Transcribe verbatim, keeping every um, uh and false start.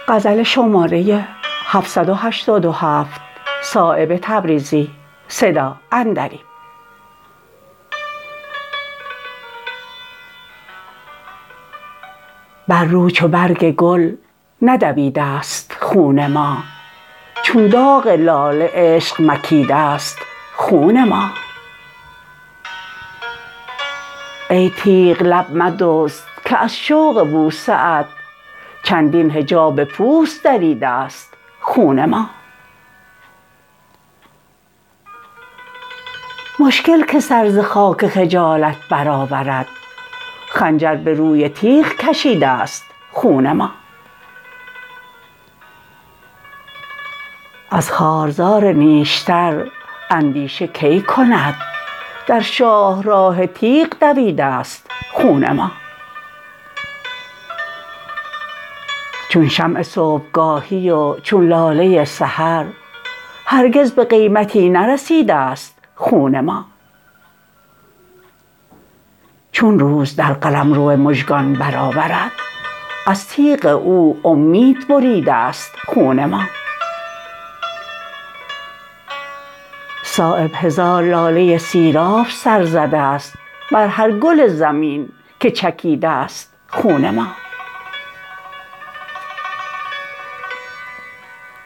غزل شماره هفتصد و هشتاد و هفت. صایب تبریزی. صدا عندلیب. بر رو چو برگ گل ندویده است خون ما، چون داغ لاله عشق مکیده است خون ما. ای تیغ لب مدزد که از شوق بوسه ات چندین حجاب پوست دریده است خون ما. مشکل که سر ز خاک خجالت برآورد، خنجر به روی تیغ کشیده است خون ما. از خارزار نیشتر اندیشه کی کند، در شاهراه تیغ دویده است خون ما. چون شمع صبحگاهی و چون لاله سحر، هرگز به قیمتی نرسیده است خون ما. چون روز در قلمرو مژگان برآورد، از تیغ او امید بریده است خون ما. صایب هزار لاله سیراب سر زده است بر هر گل زمین که چکیده است خون ما.